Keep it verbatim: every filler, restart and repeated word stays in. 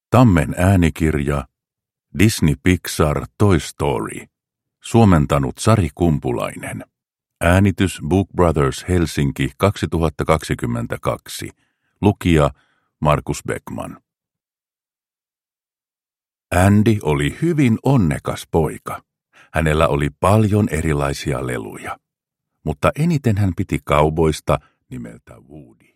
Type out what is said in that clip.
Tammen äänikirja Disney Pixar Toy Story. Suomentanut Sari Kumpulainen. Äänitys Book Brothers Helsinki kaksituhattakaksikymmentäkaksi. Lukija Markus Beckman. Andy oli hyvin onnekas poika. Hänellä oli paljon erilaisia leluja. Mutta eniten hän piti kauboista nimeltä Woody.